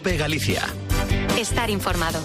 COPE Galicia. Estar informado.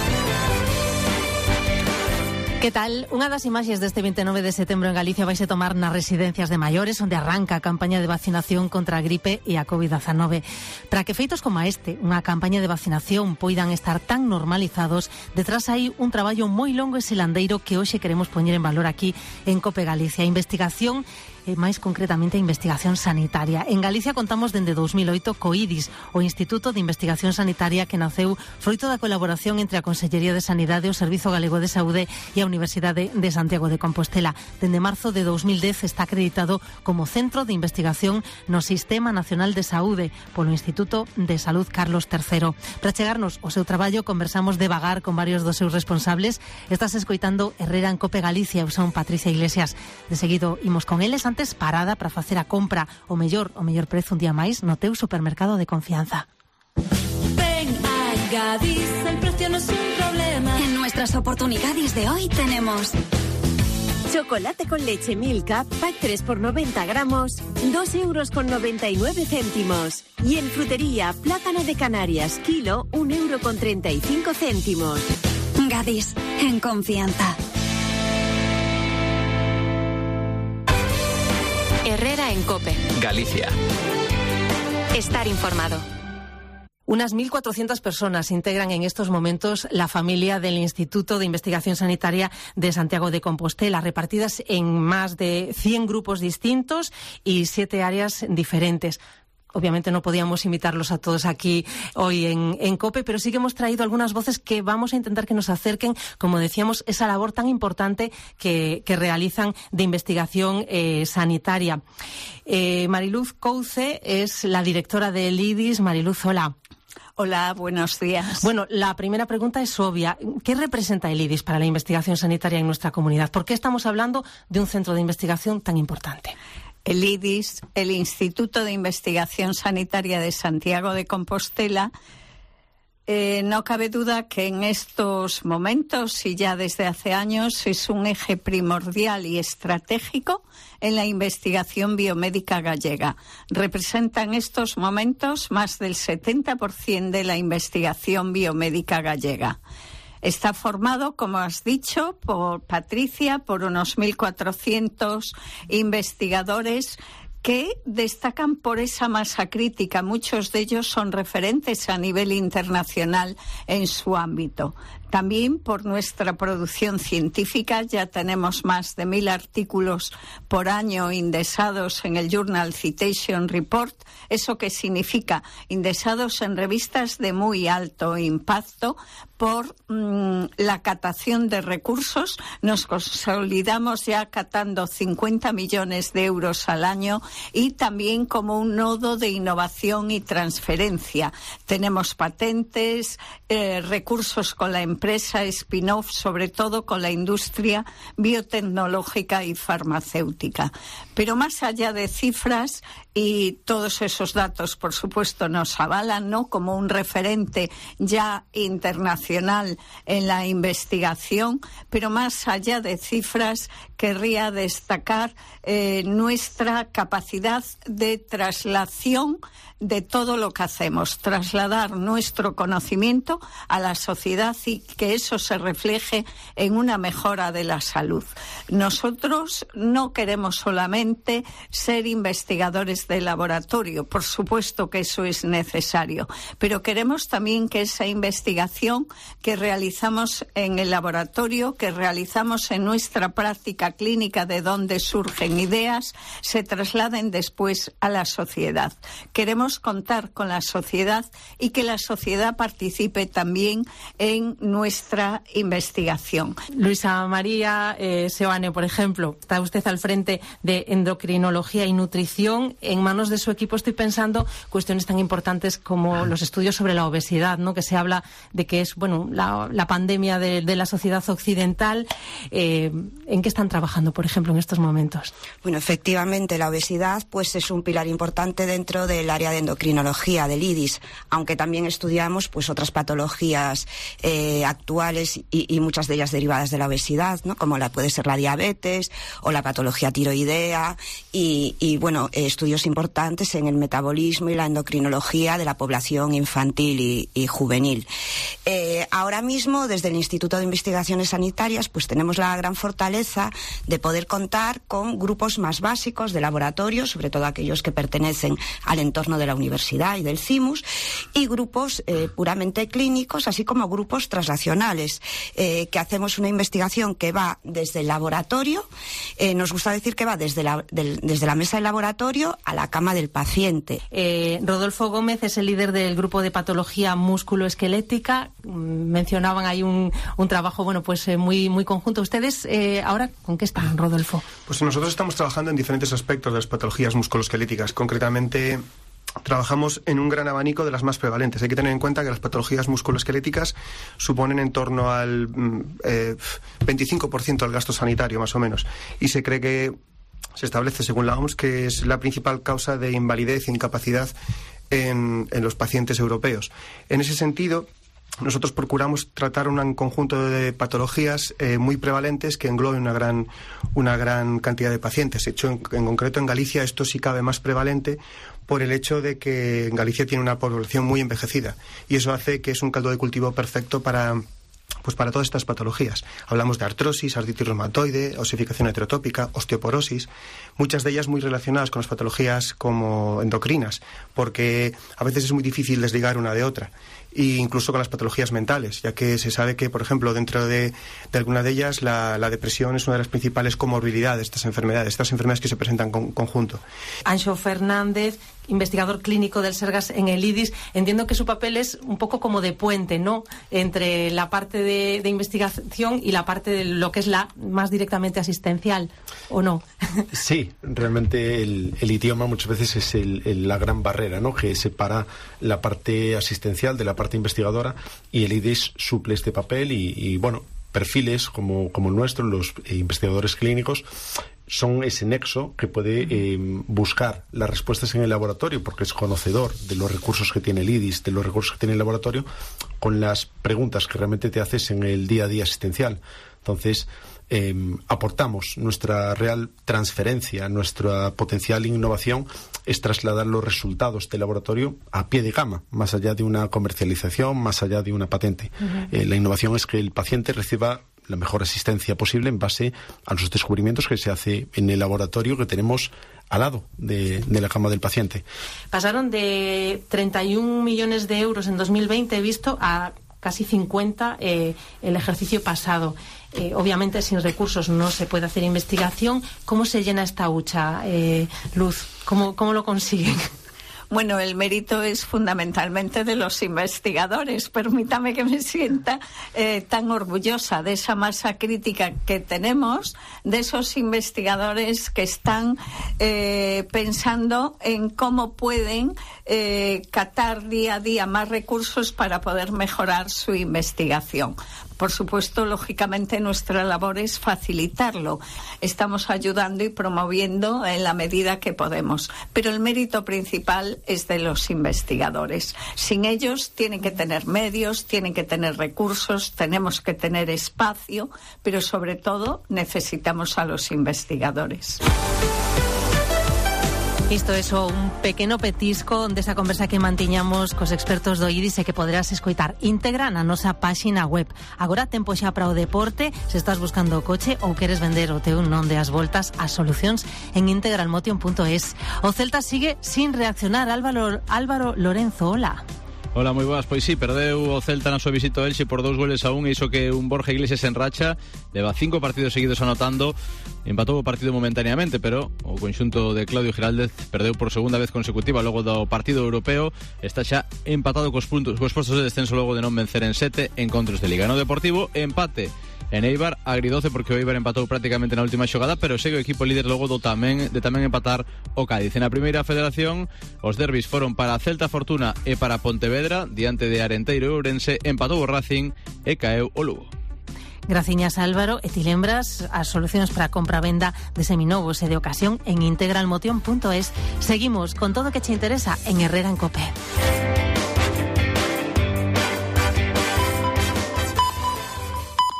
Que tal? Unha das imaxes deste 29 de setembro en Galicia vai se tomar nas residencias de maiores, onde arranca a campaña de vacinación contra a gripe e a COVID-19. Para que feitos como este, unha campaña de vacinación, poidan estar tan normalizados, detrás hai un traballo moi longo e silandeiro que hoxe queremos poñer en valor aquí en COPE Galicia. Investigación, e máis concretamente a investigación sanitaria. En Galicia contamos dende 2008 co IDIS, o Instituto de Investigación Sanitaria, que naceu froito da colaboración entre a Consellería de Sanidade, o Servizo Galego de Saúde e a Universidade de Santiago de Compostela. Dende marzo de 2010 está acreditado como Centro de Investigación no Sistema Nacional de Saúde polo Instituto de Salud Carlos III. Para chegarnos ao seu traballo conversamos devagar con varios dos seus responsables. Estás escoitando Herrera en COPE Galicia. Eu son Patricia Iglesias. De seguido imos con eles. Antes, parada para facer a compra o mellor prezo un día máis no teu supermercado de confianza. Ven a Gadis, el precio no es un problema. En nuestras oportunidades de hoy tenemos chocolate con leche Milka, pack 3 por 90 gramos, 2,99 €. Y en frutería, plátano de Canarias, kilo, 1,35 €. Gadis, en confianza. Herrera en COPE Galicia. Estar informado. Unas 1.400 personas integran en estos momentos la familia del Instituto de Investigación Sanitaria de Santiago de Compostela, repartidas en más de 100 grupos distintos y 7 áreas diferentes. Obviamente no podíamos invitarlos a todos aquí hoy en COPE, pero sí que hemos traído algunas voces que vamos a intentar que nos acerquen, como decíamos, esa labor tan importante que realizan de investigación sanitaria. Mariluz Couce es la directora del IDIS. Mariluz, hola. Hola, buenos días. Bueno, la primera pregunta es obvia. ¿Qué representa el IDIS para la investigación sanitaria en nuestra comunidad? ¿Por qué estamos hablando de un centro de investigación tan importante? El IDIS, el Instituto de Investigación Sanitaria de Santiago de Compostela, no cabe duda que en estos momentos y ya desde hace años es un eje primordial y estratégico en la investigación biomédica gallega. Representa en estos momentos más del 70% de la investigación biomédica gallega. Está formado, como has dicho, por Patricia, por unos 1.400 investigadores que destacan por esa masa crítica. Muchos de ellos son referentes a nivel internacional en su ámbito. También por nuestra producción científica, ya tenemos más de 1.000 artículos por año indexados en el Journal Citation Report. ¿Eso qué significa? Indexados en revistas de muy alto impacto por la catación de recursos. Nos consolidamos ya catando 50 millones de euros al año y también como un nodo de innovación y transferencia. Tenemos patentes, recursos con la empresa, spin-off, sobre todo con la industria biotecnológica y farmacéutica. Pero más allá de cifras, y todos esos datos, por supuesto, nos avalan, ¿no?, como un referente ya internacional en la investigación, pero más allá de cifras, querría destacar nuestra capacidad de traslación de todo lo que hacemos, trasladar nuestro conocimiento a la sociedad y que eso se refleje en una mejora de la salud. Nosotros no queremos solamente ser investigadores de laboratorio, por supuesto que eso es necesario, pero queremos también que esa investigación que realizamos en el laboratorio, que realizamos en nuestra práctica clínica de donde surgen ideas, se trasladen después a la sociedad. Queremos contar con la sociedad y que la sociedad participe también en nuestra investigación. Luisa María Seoane, por ejemplo, está usted al frente de endocrinología y nutrición. En manos de su equipo estoy pensando cuestiones tan importantes como los estudios sobre la obesidad, ¿no?, que se habla de que es, bueno, la pandemia de la sociedad occidental. ¿En qué están trabajando, por ejemplo, en estos momentos? Bueno, efectivamente, la obesidad pues es un pilar importante dentro del área de endocrinología del IDIS, aunque también estudiamos pues otras patologías actuales y muchas de ellas derivadas de la obesidad, ¿no? Como puede ser la diabetes o la patología tiroidea y bueno, estudios importantes en el metabolismo y la endocrinología de la población infantil y juvenil. Ahora mismo, desde el Instituto de Investigaciones Sanitarias, pues tenemos la gran fortaleza de poder contar con grupos más básicos de laboratorio, sobre todo aquellos que pertenecen al entorno de la universidad y del CIMUS, y grupos puramente clínicos, así como grupos translacionales, que hacemos una investigación que va desde el laboratorio, nos gusta decir que va desde la mesa del laboratorio a la cama del paciente. Rodolfo Gómez es el líder del grupo de patología musculoesquelética. Mencionaban ahí un trabajo, bueno, pues muy, muy conjunto. ¿Ustedes ahora con qué están, Rodolfo? Pues nosotros estamos trabajando en diferentes aspectos de las patologías musculoesqueléticas. Concretamente, trabajamos en un gran abanico de las más prevalentes. Hay que tener en cuenta que las patologías musculoesqueléticas suponen en torno al 25% del gasto sanitario, más o menos. Y se cree que se establece, según la OMS, que es la principal causa de invalidez e incapacidad en los pacientes europeos. En ese sentido, nosotros procuramos tratar un conjunto de patologías muy prevalentes que engloben una gran cantidad de pacientes. De hecho, en concreto en Galicia esto sí cabe más prevalente por el hecho de que en Galicia tiene una población muy envejecida y eso hace que es un caldo de cultivo perfecto para todas estas patologías. Hablamos de artrosis, artritis reumatoide, osificación heterotópica, osteoporosis, muchas de ellas muy relacionadas con las patologías como endocrinas, porque a veces es muy difícil desligar una de otra, e incluso con las patologías mentales, ya que se sabe que, por ejemplo, dentro de alguna de ellas la depresión es una de las principales comorbilidades de estas enfermedades que se presentan en conjunto. Anxo Fernández, investigador clínico del Sergas en el IDIS, entiendo que su papel es un poco como de puente, ¿no?, entre la parte de investigación y la parte de lo que es la más directamente asistencial, ¿o no? Sí, realmente el idioma muchas veces es la gran barrera, ¿no?, que separa la parte asistencial de la parte investigadora, y el IDIS suple este papel y bueno, perfiles como el nuestro, los investigadores clínicos, son ese nexo que puede buscar las respuestas en el laboratorio, porque es conocedor de los recursos que tiene el IDIS, de los recursos que tiene el laboratorio, con las preguntas que realmente te haces en el día a día asistencial. Entonces, aportamos nuestra real transferencia, nuestra potencial innovación es trasladar los resultados del laboratorio a pie de cama, más allá de una comercialización, más allá de una patente. La innovación es que el paciente reciba la mejor asistencia posible en base a los descubrimientos que se hace en el laboratorio que tenemos al lado de la cama del paciente. Pasaron de 31 millones de euros en 2020, he visto, a casi 50 el ejercicio pasado. Obviamente sin recursos no se puede hacer investigación. ¿Cómo se llena esta hucha, Luz? ¿Cómo lo consiguen? Bueno, el mérito es fundamentalmente de los investigadores. Permítame que me sienta tan orgullosa de esa masa crítica que tenemos, de esos investigadores que están pensando en cómo pueden catar día a día más recursos para poder mejorar su investigación. Por supuesto, lógicamente, nuestra labor es facilitarlo. Estamos ayudando y promoviendo en la medida que podemos. Pero el mérito principal es de los investigadores. Sin ellos tienen que tener medios, tienen que tener recursos, tenemos que tener espacio, pero sobre todo necesitamos a los investigadores. Isto é só un pequeno petisco desa conversa que mantiñamos cos expertos do IDIS e que poderás escoitar íntegra na nosa páxina web. Agora tempo xa para o deporte. Se estás buscando o coche ou queres vender o teu non deas voltas, as solucións en integralmotion.es. O Celta sigue sin reaccionar. Álvaro Lorenzo, hola. Hola, moi boas. Pois sí, perdeu o Celta na súa visita ao Elxe por 2-1, e iso que un Borja Iglesias en racha, leva 5 partidos seguidos anotando, empatou o partido momentaneamente, pero o conxunto de Claudio Giraldez perdeu por segunda vez consecutiva logo do partido europeo, está xa empatado cos postos de descenso logo de non vencer en 7 encontros de Liga. No Deportivo, empate en Eibar, agridoce porque o Eibar empatou prácticamente na última xogada, pero segue o equipo líder logo de tamén empatar o Cádiz. En a primeira federación, os derbis foron para Celta Fortuna e para Pontevedra, diante de Arenteiro e Ourense, empatou o Racing e caeu o Lugo. Graciñas, Álvaro, e ti lembras as solucións para a compra-venda de seminovos e de ocasión en integralmotion.es. Seguimos con todo o que che interesa en Herrera en Cope.